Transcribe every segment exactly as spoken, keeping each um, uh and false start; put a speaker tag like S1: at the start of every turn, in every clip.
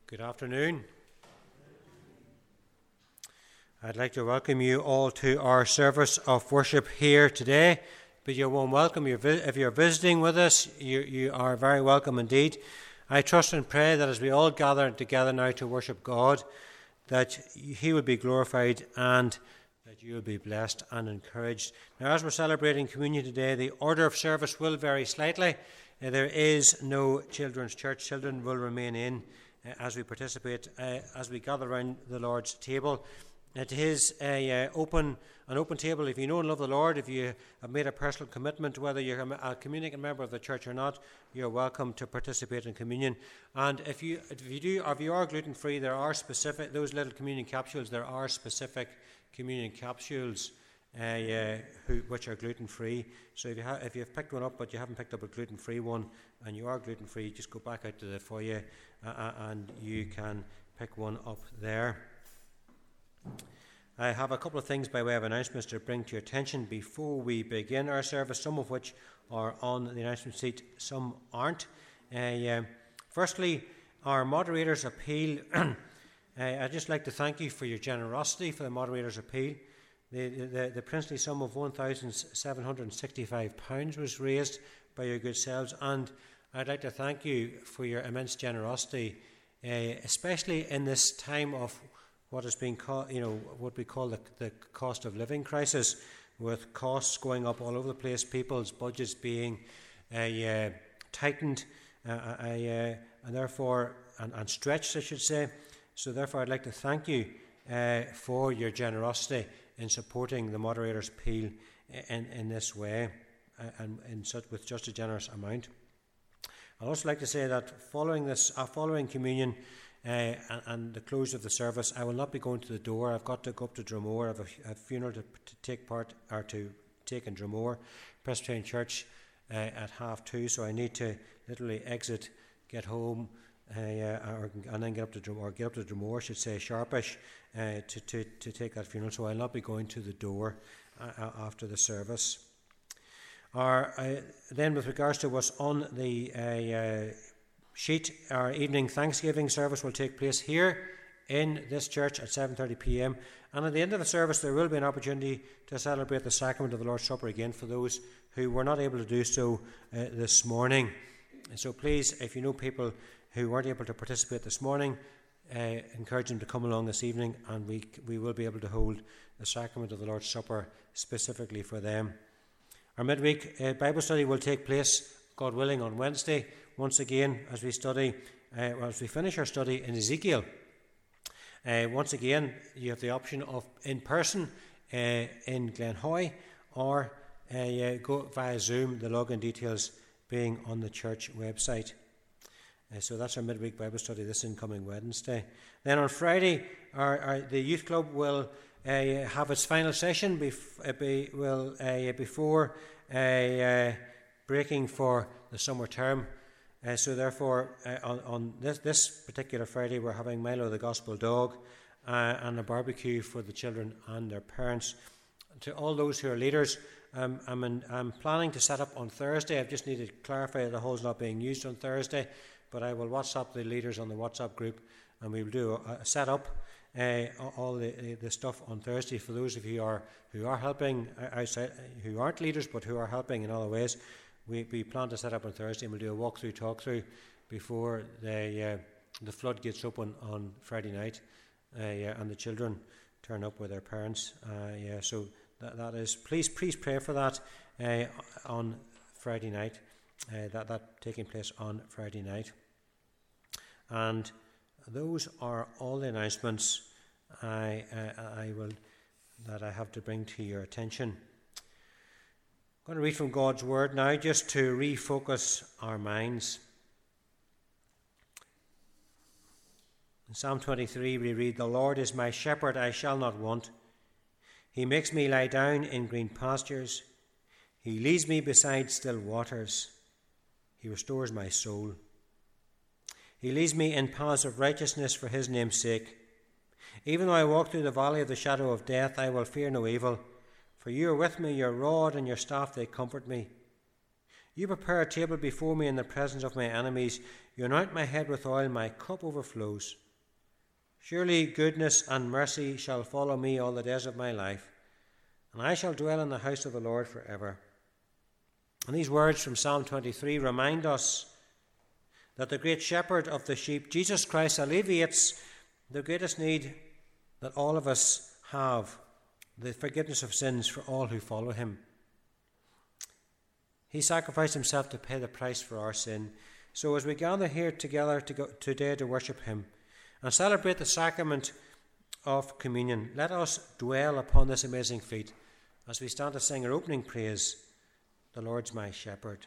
S1: Good afternoon. I'd like to welcome you all to our service of worship here today. But you're warm welcome. If you're visiting with us, you, you are very welcome indeed. I trust and pray that as we all gather together now to worship God, that He will be glorified and that you will be blessed and encouraged. Now, as we're celebrating communion today, the order of service will vary slightly. Uh, there is no children's church. Children will remain in uh, as we participate, uh, as we gather around the Lord's table. It is a uh, open, an open table. If you know and love the Lord, if you have made a personal commitment, whether you're a communicant member of the church or not, you're welcome to participate in communion. And if you if you do, or if you are gluten-free, there are specific, those little communion capsules, there are specific communion capsules uh, uh, who, which are gluten-free. So if, you ha- if you've picked one up but you haven't picked up a gluten-free one and you are gluten-free, just go back out to the foyer uh, and you can pick one up there. I have a couple of things by way of announcements to bring to your attention before we begin our service, some of which are on the announcement sheet, some aren't. Uh, uh, firstly, our moderator's appeal. uh, I'd just like to thank you for your generosity for the moderator's appeal. The, the, the princely sum of one thousand seven hundred sixty-five pounds was raised by your good selves, and I'd like to thank you for your immense generosity, uh, especially in this time of what has been called, you know, what we call the, the cost of living crisis, with costs going up all over the place, people's budgets being uh, uh, tightened uh, uh, uh, and therefore and, and stretched, I should say. So therefore, I'd like to thank you uh, for your generosity in supporting the moderator's appeal in, in this way uh, and in such with just a generous amount. I'd also like to say that following this, uh, following communion. Uh, and, and the close of the service, I will not be going to the door. I've got to go up to Dromore. I have a, a funeral to, to take part or to take in Dromore Presbyterian Church uh, at half two. So I need to literally exit, get home, uh, or, and then get up to Dromore, or get up to Dromore, I should say, sharpish, uh, to, to to take that funeral. So I'll not be going to the door uh, after the service. Our, uh, then, with regards to what's on the uh, uh, sheet, our evening Thanksgiving service will take place here in this church at seven thirty p.m. and at the end of the service there will be an opportunity to celebrate the sacrament of the Lord's Supper again for those who were not able to do so uh, this morning. And so please, if you know people who weren't able to participate this morning, uh, encourage them to come along this evening, and we we will be able to hold the sacrament of the Lord's Supper specifically for them. Our midweek uh, Bible study will take place, God willing, on Wednesday. Once again, as we study, uh, well, as we finish our study in Ezekiel, uh, once again, you have the option of in person uh, in Glenhoy, or uh, you go via Zoom, the login details being on the church website. Uh, so that's our midweek Bible study this incoming Wednesday. Then on Friday, our, our, the youth club will uh, have its final session bef- uh, be, will, uh, before uh, uh, breaking for the summer term. Uh, so therefore, uh, on, on this, this particular Friday, we're having Milo the Gospel Dog uh, and a barbecue for the children and their parents. To all those who are leaders, um, I'm, in, I'm planning to set up on Thursday. I just need to clarify that the hall's not being used on Thursday, but I will WhatsApp the leaders on the WhatsApp group, and we will do a, a set up uh, all the, the stuff on Thursday for those of you who are who are helping outside, who aren't leaders but who are helping in other ways. We, we plan to set up on Thursday, and we'll do a walk-through, talk-through before the uh, the floodgates open on Friday night, uh, yeah, and the children turn up with their parents. Uh, yeah, so that, that is. Please, please pray for that uh, on Friday night. Uh, that that taking place on Friday night. And those are all the announcements I uh, I will that I have to bring to your attention. I'm going to read from God's Word now, just to refocus our minds. In Psalm twenty-three we read, "The Lord is my shepherd, I shall not want. He makes me lie down in green pastures. He leads me beside still waters. He restores my soul. He leads me in paths of righteousness for his name's sake. Even though I walk through the valley of the shadow of death, I will fear no evil. For you are with me, your rod and your staff, they comfort me. You prepare a table before me in the presence of my enemies. You anoint my head with oil, my cup overflows. Surely goodness and mercy shall follow me all the days of my life, and I shall dwell in the house of the Lord forever. And these words from Psalm twenty-three remind us that the great shepherd of the sheep, Jesus Christ, alleviates the greatest need that all of us have, the forgiveness of sins for all who follow him. He sacrificed himself to pay the price for our sin. So as we gather here together to go, today to worship him and celebrate the sacrament of communion, let us dwell upon this amazing feat as we stand to sing our opening praise, "The Lord's my shepherd."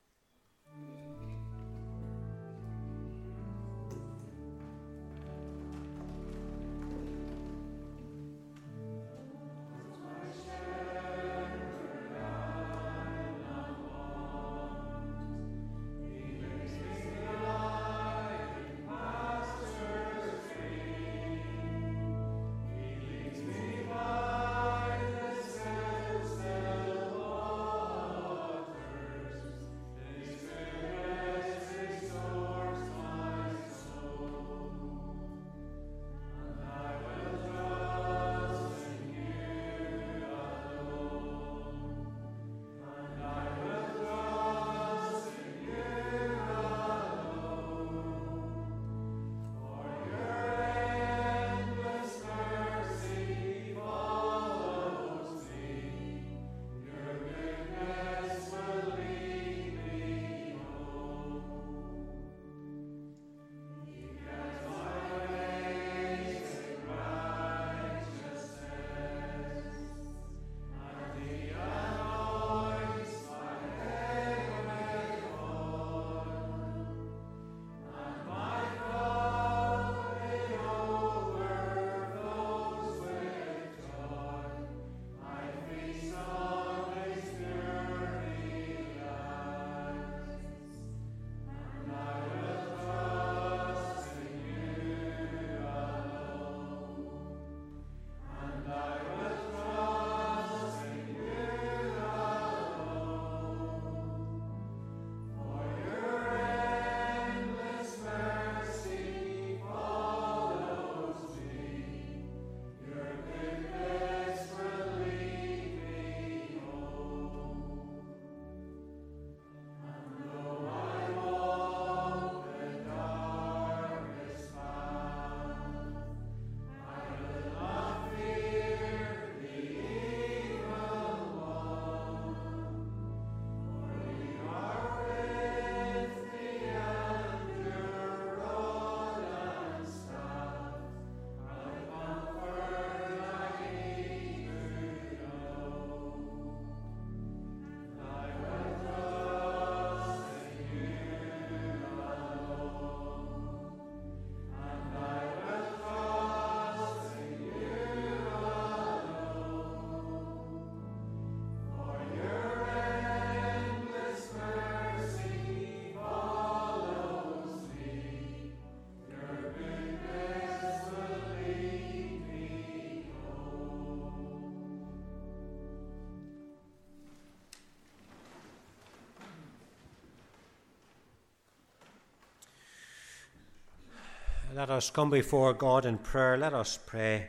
S1: Let us come before God in prayer. Let us pray.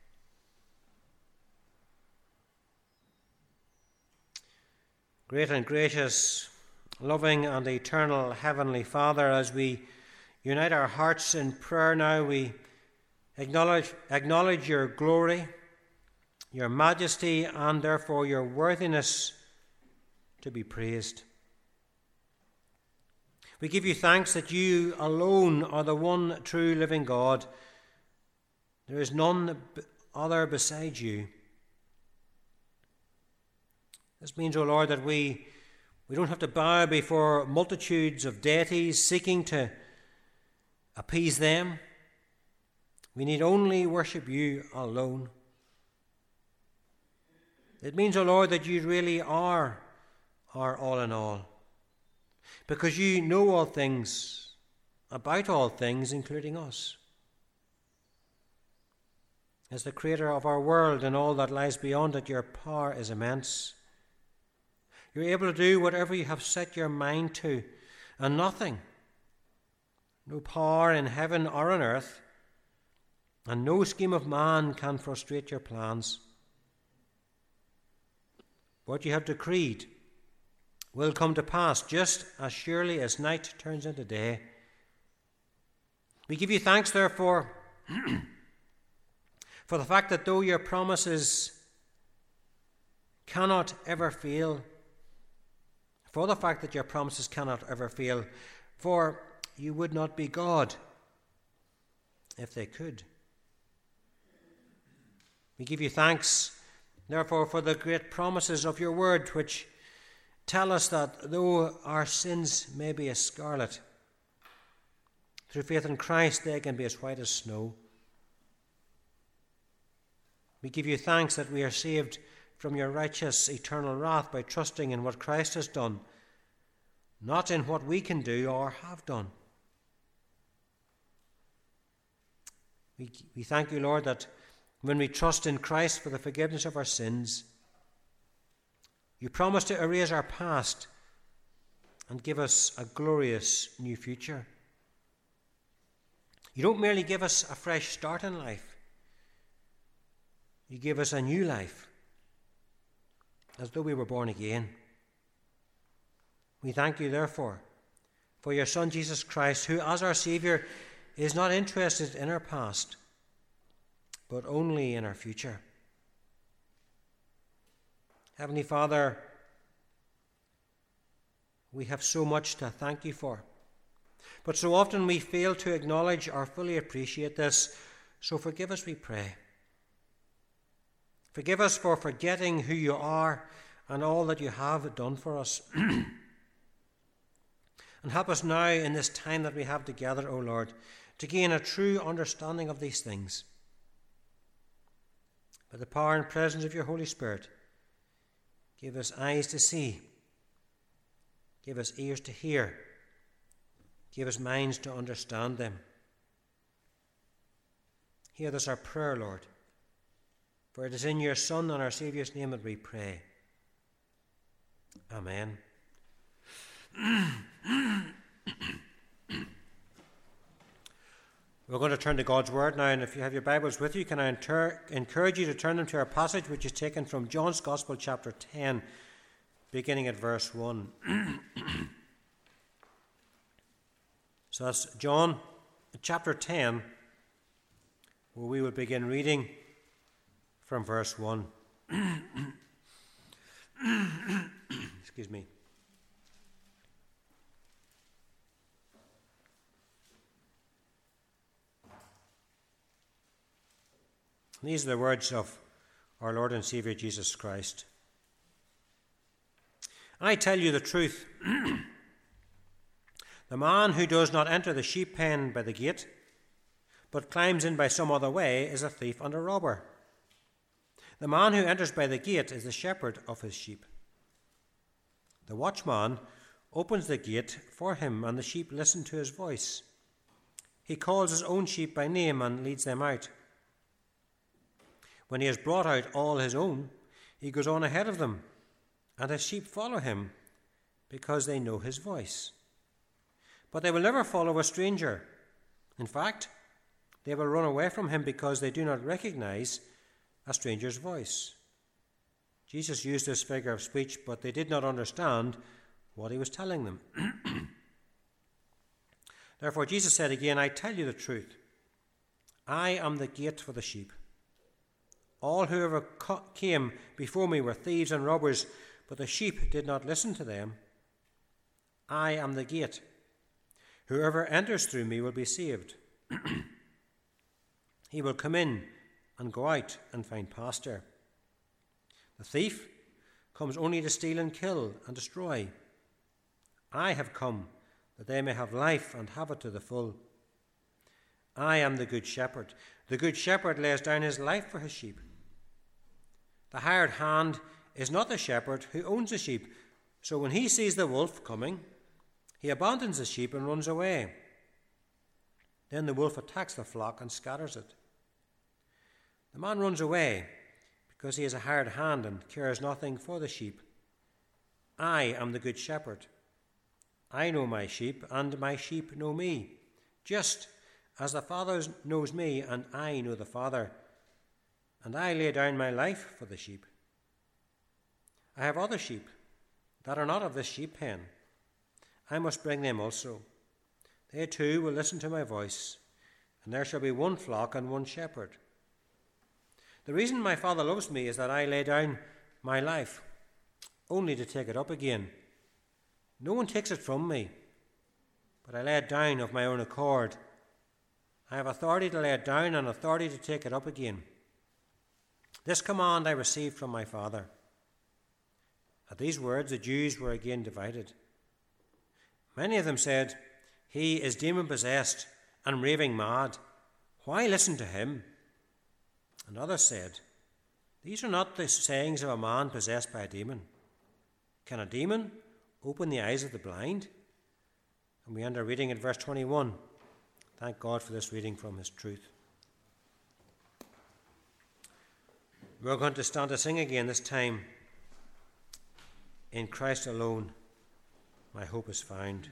S1: Great and gracious, loving and eternal Heavenly Father, as we unite our hearts in prayer now, we acknowledge, acknowledge your glory, your majesty, and therefore your worthiness to be praised. We give you thanks that you alone are the one true living God. There is none other beside you. This means, O Lord, that we, we don't have to bow before multitudes of deities seeking to appease them. We need only worship you alone. It means, O Lord, that you really are our all in all, because you know all things, about all things, including us. As the creator of our world and all that lies beyond it, your power is immense. You're able to do whatever you have set your mind to, and nothing, no power in heaven or on earth, and no scheme of man can frustrate your plans. What you have decreed will come to pass just as surely as night turns into day. We give you thanks, therefore, for the fact that though your promises cannot ever fail, for the fact that your promises cannot ever fail, for you would not be God if they could. We give you thanks, therefore, for the great promises of your word, which tell us that though our sins may be as scarlet, through faith in Christ they can be as white as snow. We give you thanks that we are saved from your righteous eternal wrath by trusting in what Christ has done, not in what we can do or have done. We, we thank you, Lord, that when we trust in Christ for the forgiveness of our sins, you promise to erase our past and give us a glorious new future. You don't merely give us a fresh start in life. You give us a new life, as though we were born again. We thank you, therefore, for your Son, Jesus Christ, who, as our Saviour, is not interested in our past, but only in our future. Heavenly Father, we have so much to thank you for, but so often we fail to acknowledge or fully appreciate this, so forgive us, we pray. Forgive us for forgetting who you are and all that you have done for us. And help us now in this time that we have together, O Lord, to gain a true understanding of these things. By the power and presence of your Holy Spirit, give us eyes to see, give us ears to hear, give us minds to understand them. Hear this our prayer, Lord, for it is in your Son and our Saviour's name that we pray. Amen. We're going to turn to God's Word now, and if you have your Bibles with you, can I inter- encourage you to turn them to our passage, which is taken from John's Gospel, chapter ten, beginning at verse one. So that's John, chapter ten, where we will begin reading from verse one. Excuse me. These are the words of our Lord and Saviour Jesus Christ. I tell you the truth. The man who does not enter the sheep pen by the gate, but climbs in by some other way, is a thief and a robber. The man who enters by the gate is the shepherd of his sheep. The watchman opens the gate for him, and the sheep listen to his voice. He calls his own sheep by name and leads them out. When he has brought out all his own, he goes on ahead of them, and his sheep follow him, because they know his voice. But they will never follow a stranger. In fact, they will run away from him because they do not recognize a stranger's voice. Jesus used this figure of speech, but they did not understand what he was telling them. Therefore Jesus said again, I tell you the truth. I am the gate for the sheep. All who ever came before me were thieves and robbers, but the sheep did not listen to them. I am the gate. Whoever enters through me will be saved. He will come in and go out and find pasture. The thief comes only to steal and kill and destroy. I have come that they may have life and have it to the full. I am the good shepherd. The good shepherd lays down his life for his sheep. The hired hand is not the shepherd who owns the sheep, so when he sees the wolf coming, he abandons the sheep and runs away. Then the wolf attacks the flock and scatters it. The man runs away because he is a hired hand and cares nothing for the sheep. I am the good shepherd. I know my sheep, and my sheep know me, just as the Father knows me, and I know the Father, and I lay down my life for the sheep. I have other sheep that are not of this sheep pen. I must bring them also. They too will listen to my voice, and there shall be one flock and one shepherd. The reason my Father loves me is that I lay down my life, only to take it up again. No one takes it from me, but I lay it down of my own accord. I have authority to lay it down and authority to take it up again. This command I received from my Father. At these words the Jews were again divided. Many of them said, "He is demon-possessed and raving mad. Why listen to him?" And others said, "These are not the sayings of a man possessed by a demon. Can a demon open the eyes of the blind?" And we end our reading at verse twenty-one. Thank God for this reading from his truth. We're going to stand to sing again, this time, "In Christ alone my hope is found."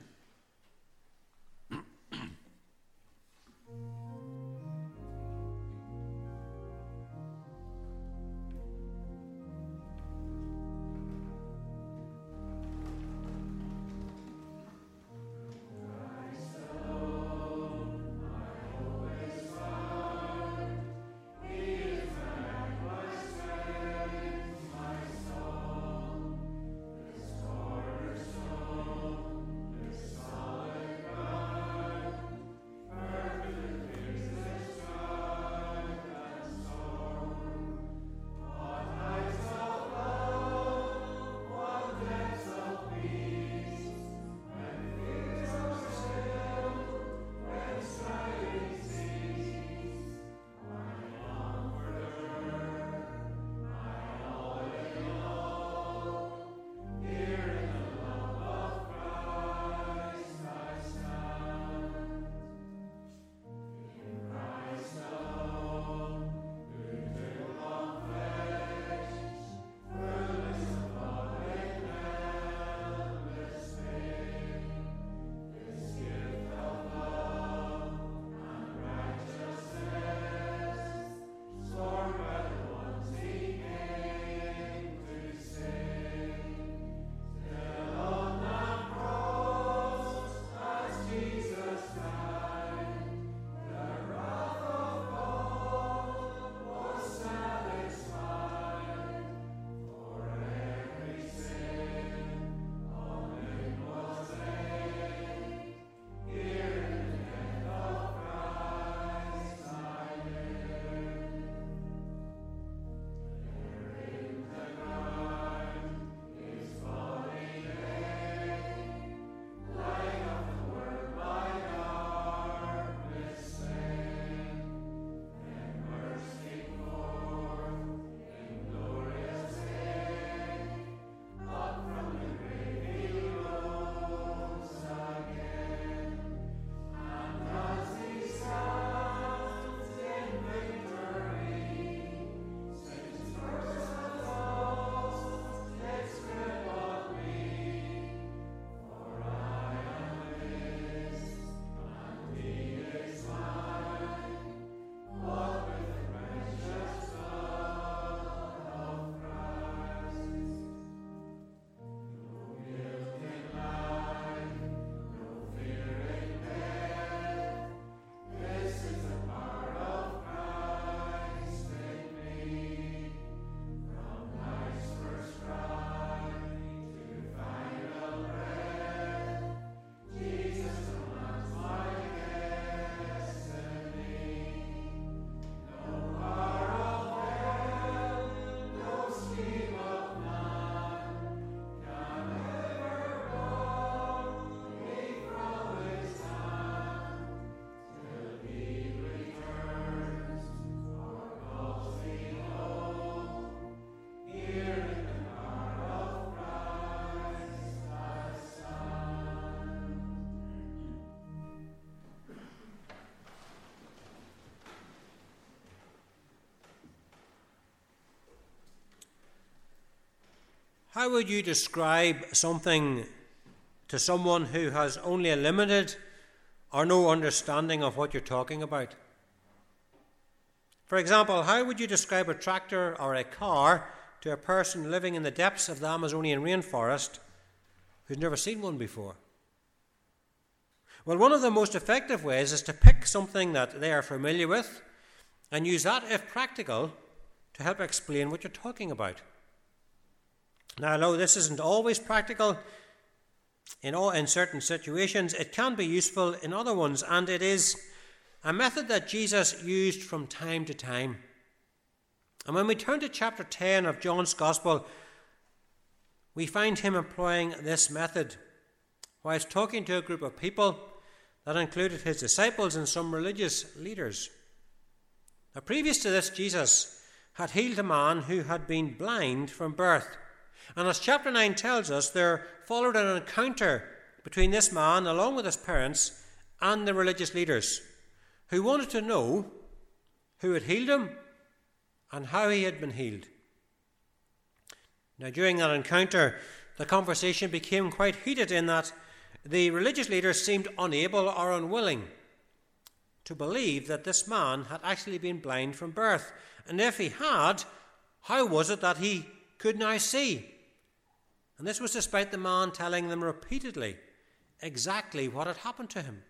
S1: How would you describe something to someone who has only a limited or no understanding of what you're talking about? For example, how would you describe a tractor or a car to a person living in the depths of the Amazonian rainforest who's never seen one before? Well, one of the most effective ways is to pick something that they are familiar with and use that, if practical, to help explain what you're talking about. Now, although this isn't always practical in, all, in certain situations, it can be useful in other ones, and it is a method that Jesus used from time to time. And when we turn to chapter ten of John's Gospel, we find him employing this method whilst talking to a group of people that included his disciples and some religious leaders. Now, previous to this, Jesus had healed a man who had been blind from birth. And as chapter nine tells us, there followed an encounter between this man, along with his parents, and the religious leaders, who wanted to know who had healed him and how he had been healed. Now, during that encounter, the conversation became quite heated in that the religious leaders seemed unable or unwilling to believe that this man had actually been blind from birth. And if he had, how was it that he could now see? And this was despite the man telling them repeatedly exactly what had happened to him.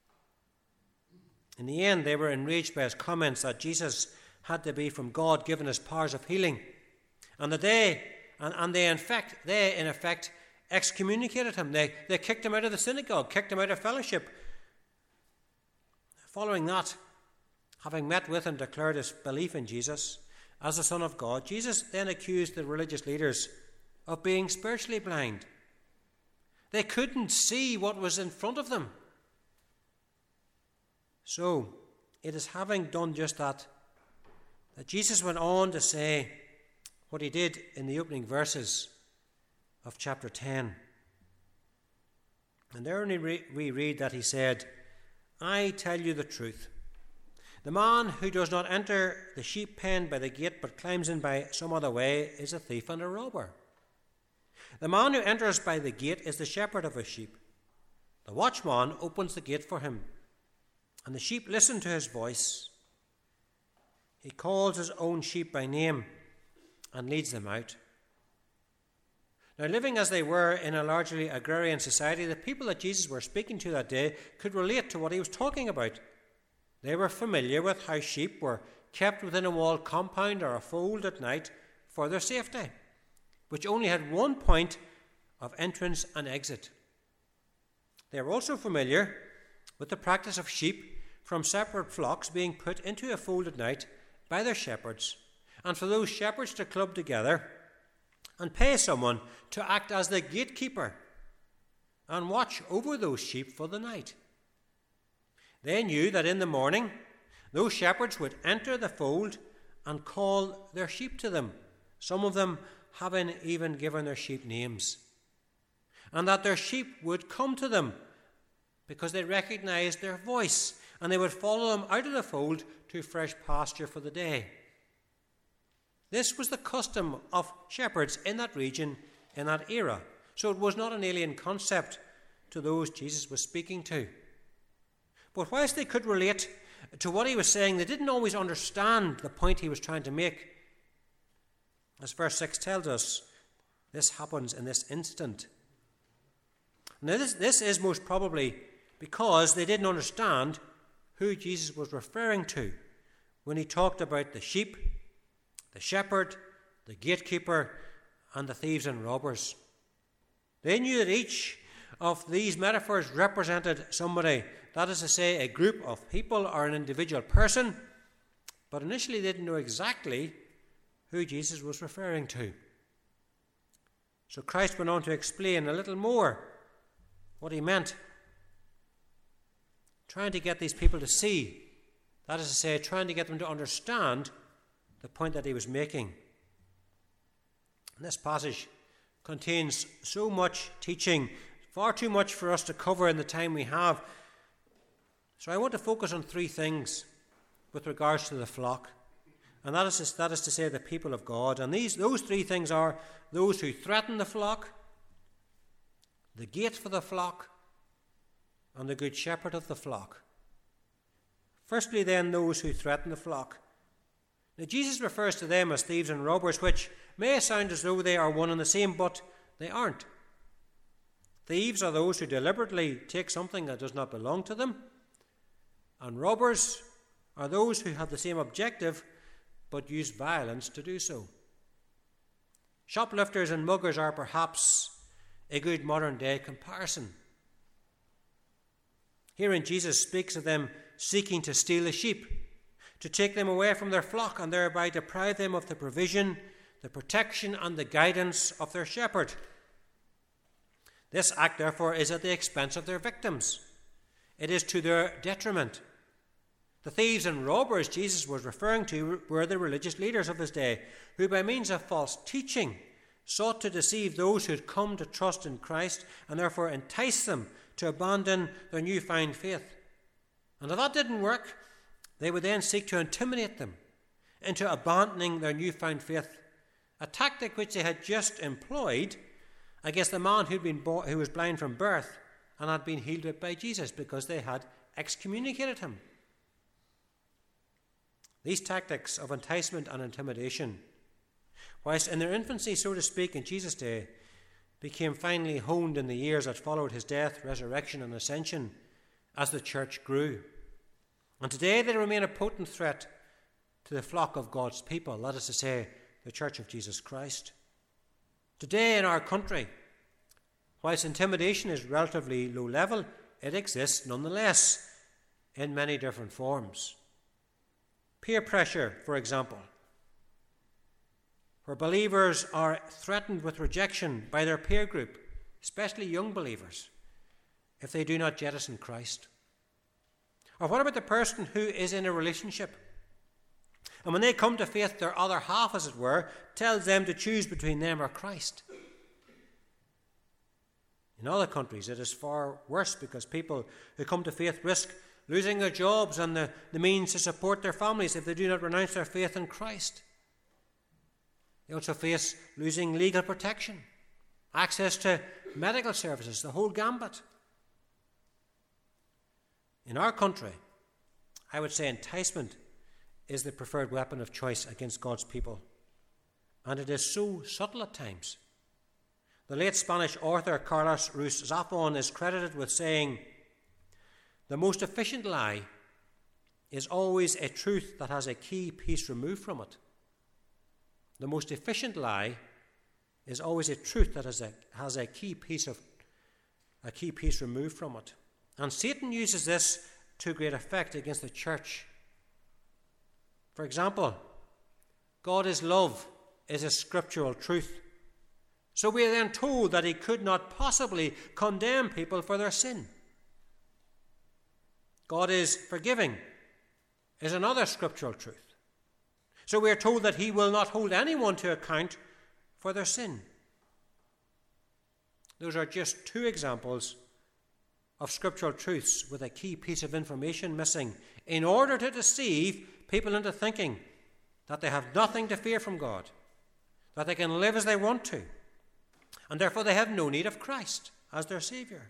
S1: In the end, they were enraged by his comments that Jesus had to be from God, given his powers of healing, and that they and, and they in fact they in effect excommunicated him. They they kicked him out of the synagogue, kicked him out of fellowship. Following that, having met with and declared his belief in Jesus as the Son of God, Jesus then accused the religious leaders of being spiritually blind. They couldn't see what was in front of them. So, it is having done just that, that Jesus went on to say what he did in the opening verses of chapter ten. And there we read that he said, "I tell you the truth. The man who does not enter the sheep pen by the gate but climbs in by some other way is a thief and a robber. The man who enters by the gate is the shepherd of his sheep. The watchman opens the gate for him, and the sheep listen to his voice. He calls his own sheep by name and leads them out." Now, living as they were in a largely agrarian society, the people that Jesus was speaking to that day could relate to what he was talking about. They were familiar with how sheep were kept within a walled compound or a fold at night for their safety, which only had one point of entrance and exit. They were also familiar with the practice of sheep from separate flocks being put into a fold at night by their shepherds, and for those shepherds to club together and pay someone to act as the gatekeeper and watch over those sheep for the night. They knew that in the morning those shepherds would enter the fold and call their sheep to them, some of them having even given their sheep names, and that their sheep would come to them because they recognized their voice, and they would follow them out of the fold to fresh pasture for the day. This was the custom of shepherds in that region, in that era. So it was not an alien concept to those Jesus was speaking to. But whilst they could relate to what he was saying, they didn't always understand the point he was trying to make. As verse six tells us, this happens in this instant. Now this, this is most probably because they didn't understand who Jesus was referring to when he talked about the sheep, the shepherd, the gatekeeper, and the thieves and robbers. They knew that each of these metaphors represented somebody, that is to say, a group of people or an individual person, but initially they didn't know exactly who Jesus was referring to. So Christ went on to explain a little more what he meant, trying to get these people to see, that is to say, trying to get them to understand the point that he was making. And this passage contains so much teaching, far too much for us to cover in the time we have. So I want to focus on three things with regards to the flock. and that is, that is to say the people of God. And these those three things are those who threaten the flock, the gate for the flock, and the good shepherd of the flock. Firstly, then, those who threaten the flock. Now, Jesus refers to them as thieves and robbers, which may sound as though they are one and the same, but they aren't. Thieves are those who deliberately take something that does not belong to them, and robbers are those who have the same objective but use violence to do so. Shoplifters and muggers are perhaps a good modern-day comparison. Herein Jesus speaks of them seeking to steal the sheep, to take them away from their flock and thereby deprive them of the provision, the protection and the guidance of their shepherd. This act, therefore, is at the expense of their victims. It is to their detriment. The thieves and robbers Jesus was referring to were the religious leaders of his day, who by means of false teaching sought to deceive those who had come to trust in Christ and therefore entice them to abandon their newfound faith. And if that didn't work, they would then seek to intimidate them into abandoning their newfound faith, a tactic which they had just employed against the man who'd been born, who was blind from birth and had been healed by Jesus because they had excommunicated him. These tactics of enticement and intimidation, whilst in their infancy, so to speak, in Jesus' day, became finely honed in the years that followed his death, resurrection, and ascension as the church grew. And today they remain a potent threat to the flock of God's people, that is to say, the Church of Jesus Christ. Today in our country, whilst intimidation is relatively low level, it exists nonetheless in many different forms. Peer pressure, for example, where believers are threatened with rejection by their peer group, especially young believers, if they do not jettison Christ. Or what about the person who is in a relationship, and when they come to faith, their other half, as it were, tells them to choose between them or Christ? In other countries, it is far worse, because people who come to faith risk losing their jobs and the, the means to support their families if they do not renounce their faith in Christ. They also face losing legal protection, access to medical services, the whole gambit. In our country, I would say enticement is the preferred weapon of choice against God's people. And it is so subtle at times. The late Spanish author Carlos Ruiz Zafón is credited with saying, "The most efficient lie is always a truth that has a key piece removed from it." The most efficient lie is always a truth that has a, has a key piece of a key piece removed from it. And Satan uses this to great effect against the church. For example, God is love is a scriptural truth. So we are then told that he could not possibly condemn people for their sin. God is forgiving is another scriptural truth. So we are told that he will not hold anyone to account for their sin. Those are just two examples of scriptural truths with a key piece of information missing in order to deceive people into thinking that they have nothing to fear from God, that they can live as they want to, and therefore they have no need of Christ as their Saviour.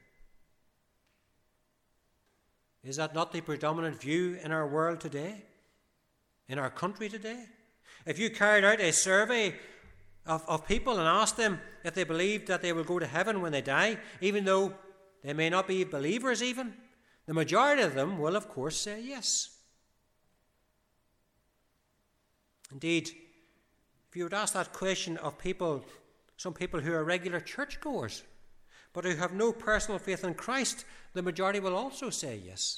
S1: Is that not the predominant view in our world today? In our country today? If you carried out a survey of, of people and asked them if they believed that they will go to heaven when they die, even though they may not be believers even, the majority of them will, of course, say yes. Indeed, if you would ask that question of people, some people who are regular churchgoers, but who have no personal faith in Christ, the majority will also say yes.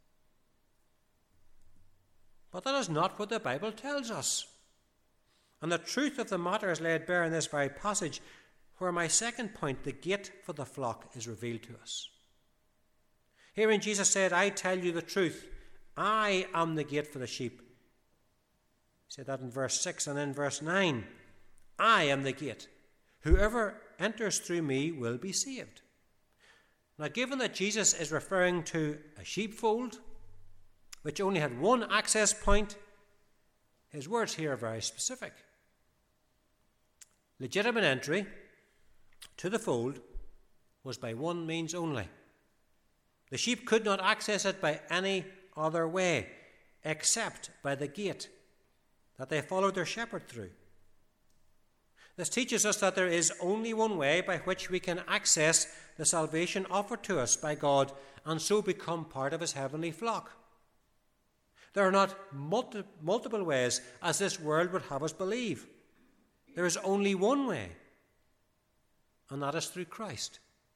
S1: But that is not what the Bible tells us. And the truth of the matter is laid bare in this very passage, where my second point, the gate for the flock, is revealed to us. Herein Jesus said, "I tell you the truth, I am the gate for the sheep." He said that in verse six, and in verse nine, "I am the gate. Whoever enters through me will be saved." Now, given that Jesus is referring to a sheepfold, which only had one access point, his words here are very specific. Legitimate entry to the fold was by one means only. The sheep could not access it by any other way except by the gate that they followed their shepherd through. This teaches us that there is only one way by which we can access the salvation offered to us by God and so become part of his heavenly flock. There are not multi- multiple ways as this world would have us believe. There is only one way, and that is through Christ.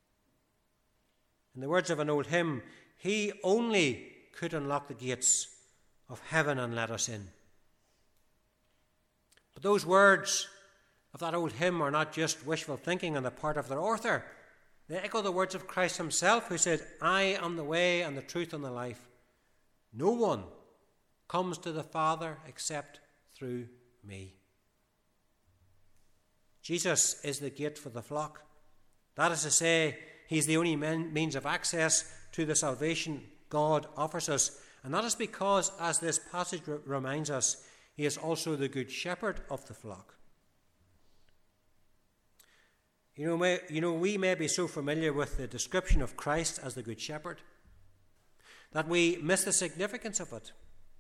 S1: In the words of an old hymn, he only could unlock the gates of heaven and let us in. But those words of that old hymn are not just wishful thinking on the part of their author. They echo the words of Christ himself, who said, I am the way and the truth and the life. No one comes to the Father except through me. Jesus is the gate for the flock. That is to say, he's the only means of access to the salvation God offers us. And that is because, as this passage r- reminds us, he is also the good shepherd of the flock. You know, may, you know, we may be so familiar with the description of Christ as the good shepherd that we miss the significance of it.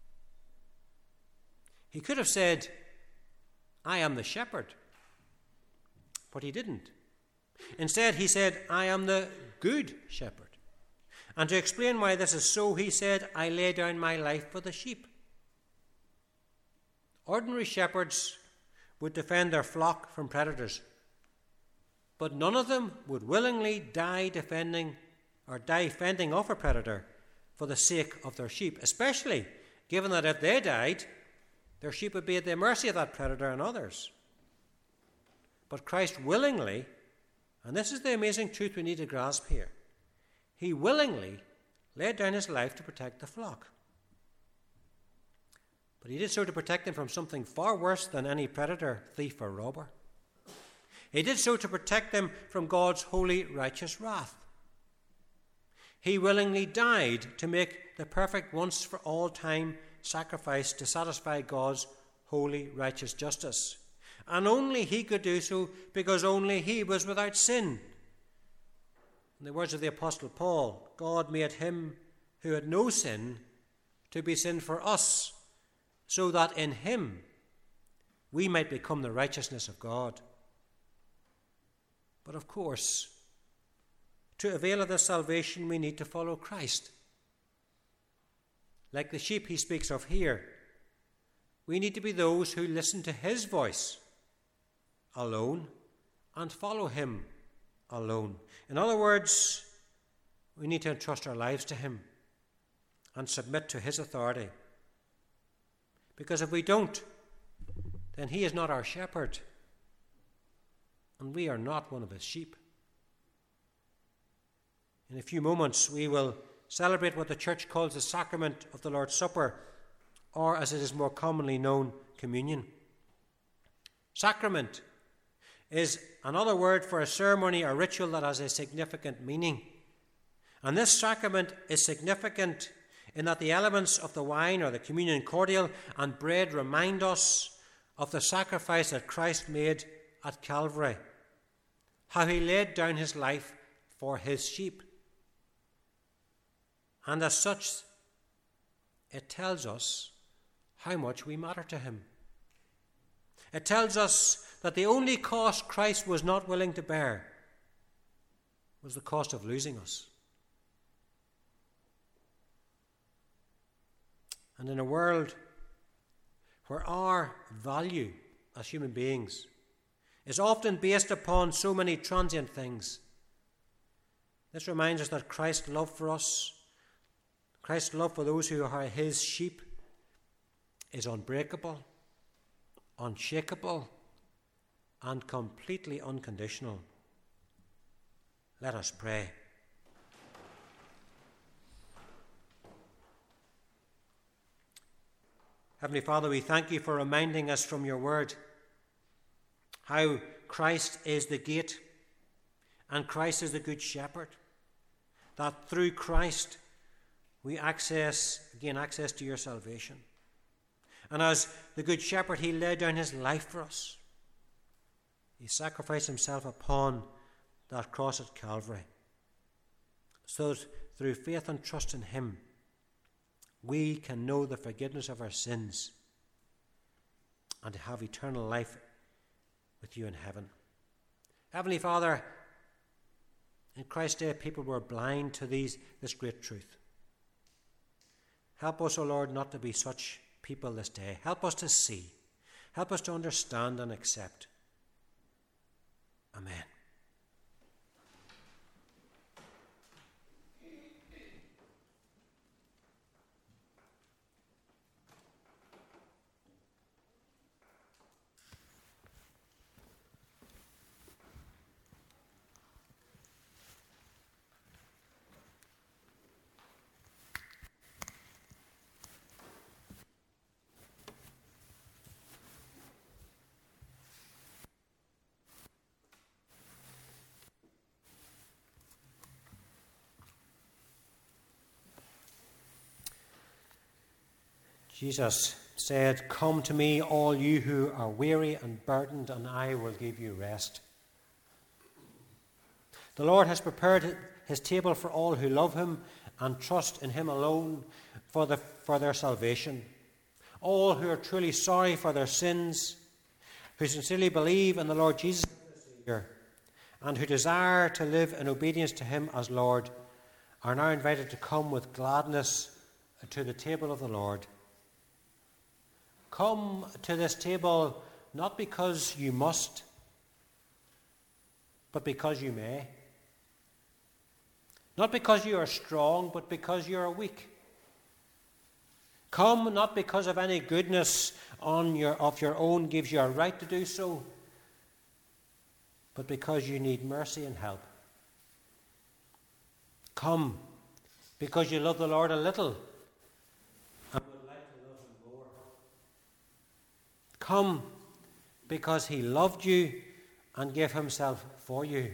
S1: He could have said, I am the shepherd, but he didn't. Instead, he said, I am the good shepherd. And to explain why this is so, he said, I lay down my life for the sheep. Ordinary shepherds would defend their flock from predators, but none of them would willingly die defending or die fending off a predator for the sake of their sheep, especially given that if they died, their sheep would be at the mercy of that predator and others. But Christ willingly, and this is the amazing truth we need to grasp here, he willingly laid down his life to protect the flock. But he did so to protect them from something far worse than any predator, thief, or robber. He did so to protect them from God's holy, righteous wrath. He willingly died to make the perfect once for all time sacrifice to satisfy God's holy, righteous justice. And only he could do so because only he was without sin. In the words of the Apostle Paul, God made him who had no sin to be sin for us, so that in him we might become the righteousness of God. But of course, to avail of this salvation, we need to follow Christ. Like the sheep he speaks of here, we need to be those who listen to his voice alone and follow him alone. In other words, we need to entrust our lives to him and submit to his authority. Because if we don't, then he is not our shepherd, and we are not one of his sheep. In a few moments, we will celebrate what the church calls the sacrament of the Lord's Supper, or as it is more commonly known, communion. Sacrament is another word for a ceremony or ritual that has a significant meaning. And this sacrament is significant in that the elements of the wine or the communion cordial and bread remind us of the sacrifice that Christ made at Calvary, how he laid down his life for his sheep. And as such, it tells us how much we matter to him. It tells us that the only cost Christ was not willing to bear was the cost of losing us. And in a world where our value as human beings is often based upon so many transient things, this reminds us that Christ's love for us, Christ's love for those who are his sheep, is unbreakable, unshakable, and completely unconditional. Let us pray. Heavenly Father, we thank you for reminding us from your word how Christ is the gate and Christ is the good shepherd, that through Christ we access, gain access to your salvation. And as the Good Shepherd, he laid down his life for us. He sacrificed himself upon that cross at Calvary, so that through faith and trust in him, we can know the forgiveness of our sins and to have eternal life with you in heaven. Heavenly Father, in Christ's day, people were blind to these, this great truth. Help us, O Lord, not to be such people this day. Help us to see. Help us to understand and accept. Amen. Jesus said, "Come to me, all you who are weary and burdened, and I will give you rest." The Lord has prepared his table for all who love him and trust in him alone for, the, for their salvation. All who are truly sorry for their sins, who sincerely believe in the Lord Jesus as their Saviour, and who desire to live in obedience to him as Lord, are now invited to come with gladness to the table of the Lord. Come to this table not because you must, but because you may. Not because you are strong, but because you are weak. Come not because of any goodness on your, of your own gives you a right to do so, but because you need mercy and help. Come because you love the Lord a little and would like to love him more. Come because he loved you and gave himself for you.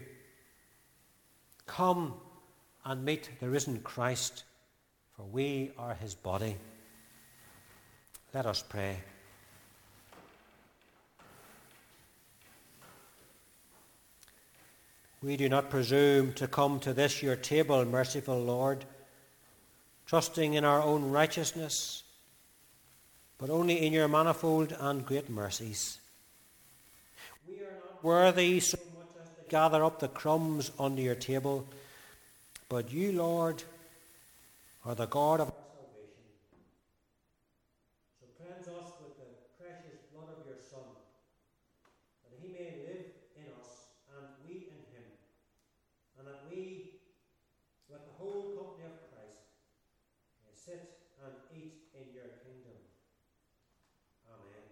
S1: Come and meet the risen Christ, for we are his body. Let us pray. We do not presume to come to this your table, merciful Lord, trusting in our own righteousness, but only in your manifold and great mercies. We are not worthy so much as to gather up the crumbs under your table, but you, Lord, are the God of our salvation. So cleanse us with the precious blood of your Son, that he may live in us and we in him, and that we, with the whole company of Christ, may sit and eat in your kingdom. Amen.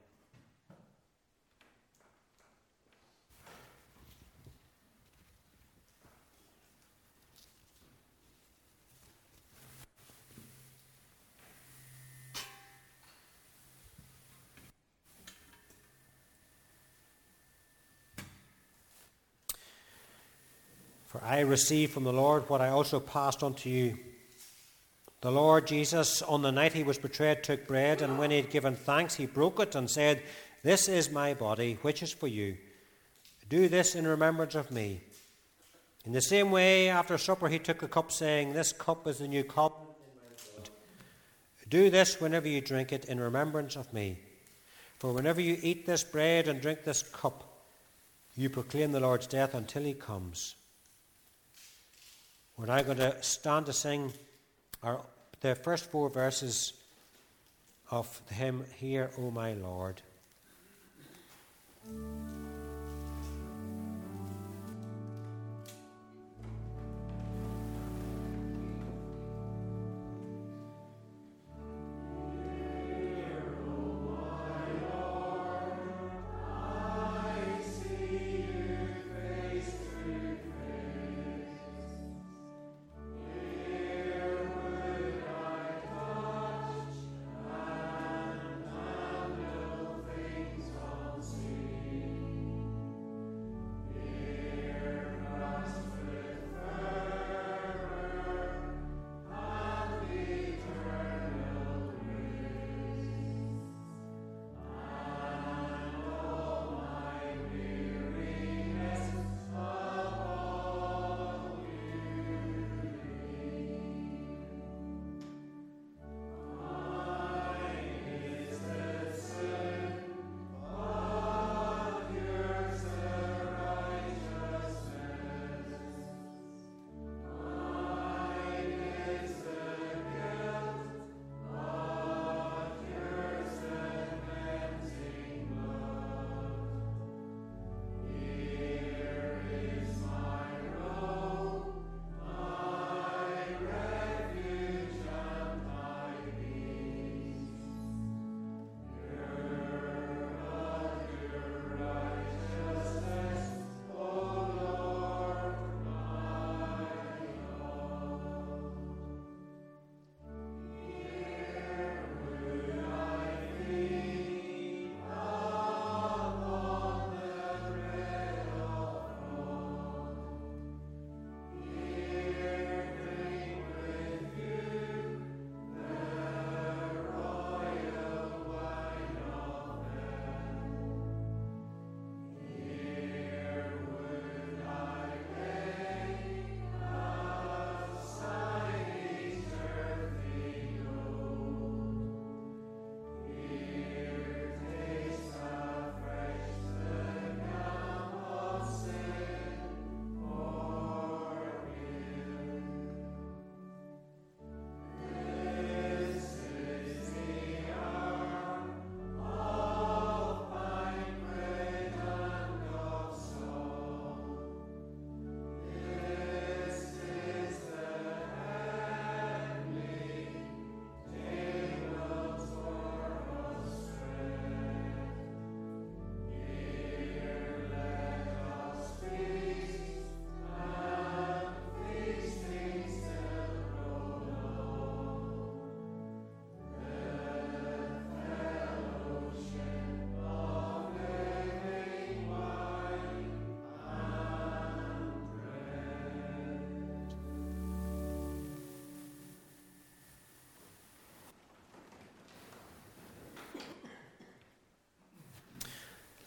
S1: For I received from the Lord what I also passed on to you. The Lord Jesus, on the night he was betrayed, took bread, and when he had given thanks, he broke it and said, "This is my body, which is for you. Do this in remembrance of me." In the same way, after supper, he took the cup, saying, "This cup is the new covenant in my blood. Do this whenever you drink it in remembrance of me. For whenever you eat this bread and drink this cup, you proclaim the Lord's death until he comes." We're now going to stand to sing our, the first four verses of the hymn, "Hear, O my Lord."
S2: Thanks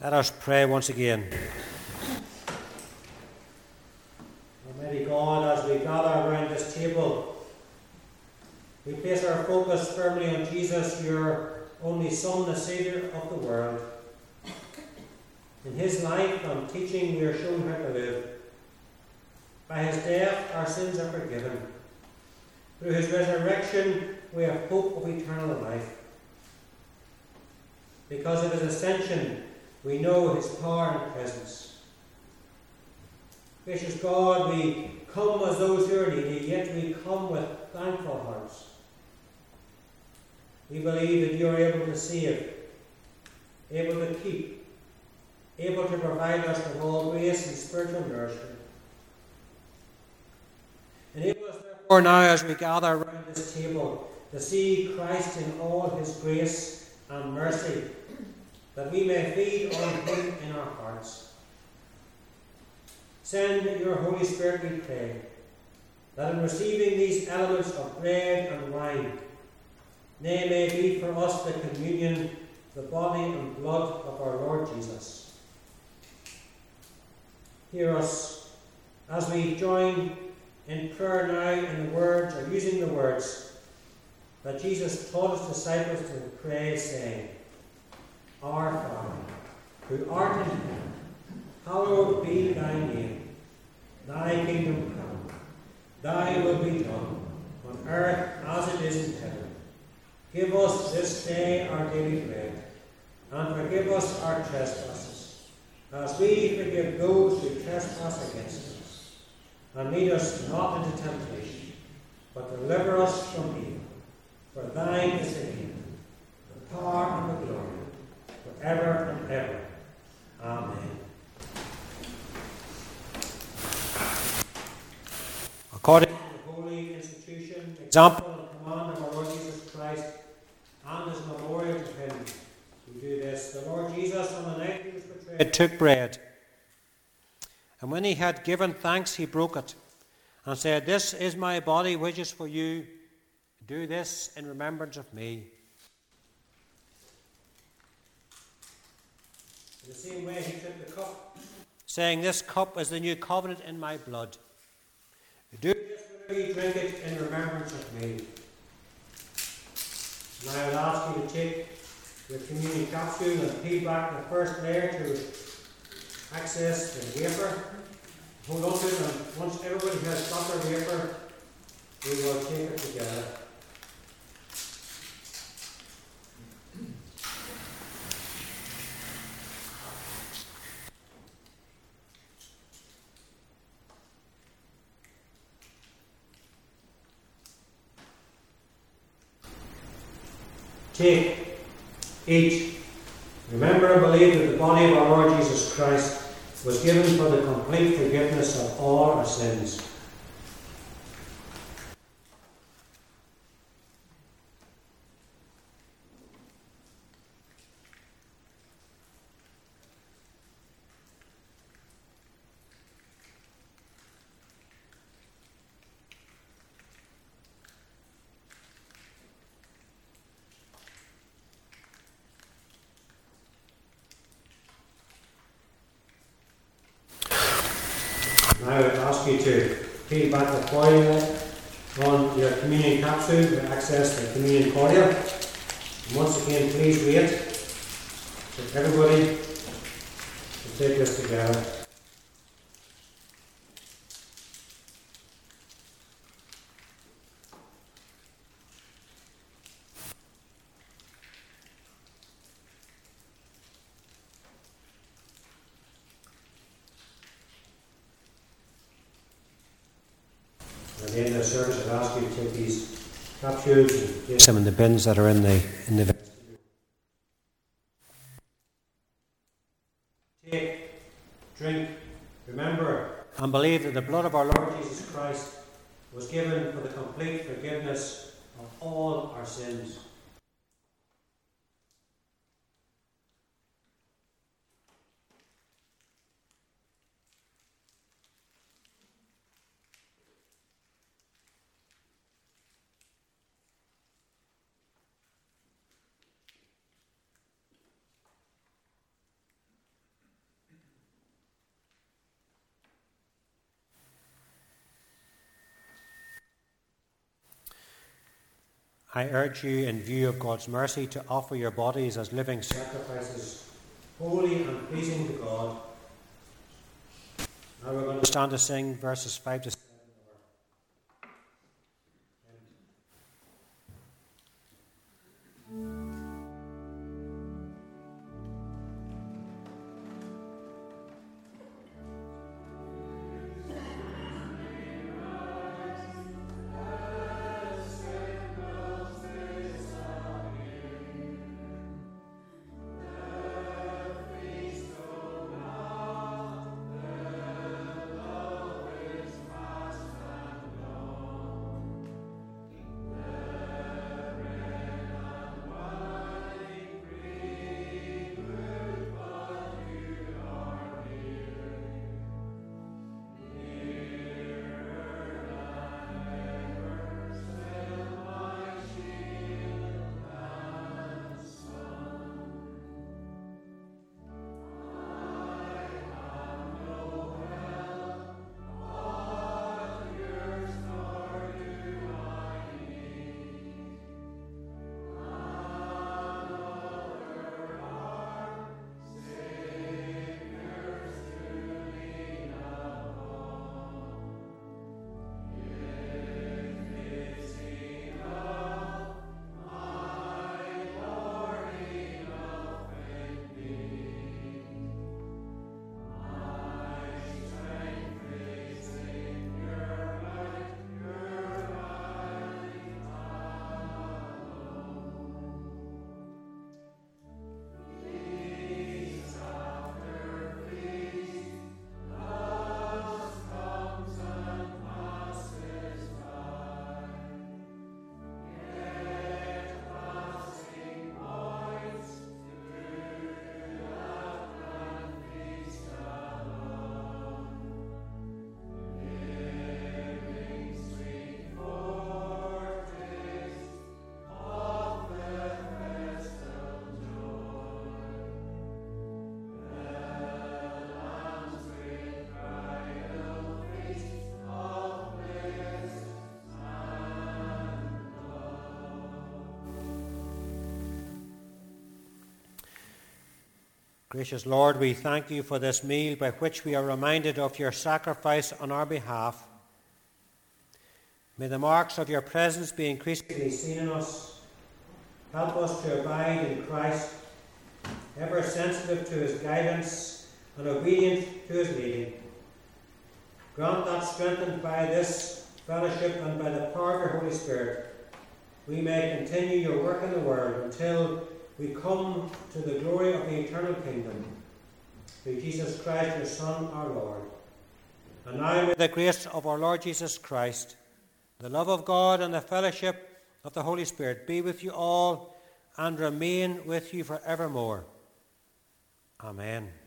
S1: Let us pray once again. Almighty God, as we gather around this table, we place our focus firmly on Jesus, your only Son, the Saviour of the world. In his life and teaching we are shown how to live. By his death our sins are forgiven. Through his resurrection we have hope of eternal life. Because of his ascension we know his power and presence. Gracious God, we come as those who are needy, yet we come with thankful hearts. We believe that you are able to save, able to keep, able to provide us with all grace and spiritual nourishment. Enable us therefore now as we gather around this table to see Christ in all his grace and mercy, that we may feed on him in our hearts. Send your Holy Spirit, we pray, that in receiving these elements of bread and wine, they may be for us the communion, the body and blood of our Lord Jesus. Hear us as we join in prayer now in the words, or using the words, that Jesus taught his disciples to pray, saying, Our Father, who art in heaven, hallowed be thy name. Thy kingdom come, thy will be done, on earth as it is in heaven. Give us this day our daily bread, and forgive us our trespasses, as we forgive those who trespass against us. And lead us not into temptation, but deliver us from evil. For thine is the kingdom, the power and the glory, forever and ever. Amen. According to the holy institution, example, and command of our Lord Jesus Christ, and as memorial to him, we do this. The Lord Jesus, on the night he was betrayed, took bread, and when he had given thanks, he broke it, and said, This is my body, which is for you. Do this in remembrance of me. In the same way, he took the cup, saying, This cup is the new covenant in my blood. Do this whenever you drink it in remembrance of me. And I will ask you to take the communion capsule and peel back the first layer to access the wafer. Hold on to it, and once everybody has got their wafer, we will take it together. Take, eat. Remember and believe that the body of our Lord Jesus Christ was given for the complete forgiveness of all our sins. Now I would ask you to peel back the foil on your communion capsule to access the communion cordial. And once again, please wait for everybody to take this together. At the end of the service, I'll ask you to take these capsules and place them in the bins that are in the in the. Take, drink, remember, and believe that the blood of our Lord Jesus Christ was given for the complete forgiveness of all our sins. I urge you, in view of God's mercy, to offer your bodies as living sacrifices, holy and pleasing to God. Now we're going to stand to sing verses five to seven. Gracious Lord, we thank you for this meal by which we are reminded of your sacrifice on our behalf. May the marks of your presence be increasingly seen in us. Help us to abide in Christ, ever sensitive to his guidance and obedient to his leading. Grant that, strengthened by this fellowship and by the power of your Holy Spirit, we may continue your work in the world until we come to the glory of the eternal kingdom, through Jesus Christ, your Son, our Lord. And now may the grace of our Lord Jesus Christ, the love of God, and the fellowship of the Holy Spirit be with you all and remain with you forevermore. Amen.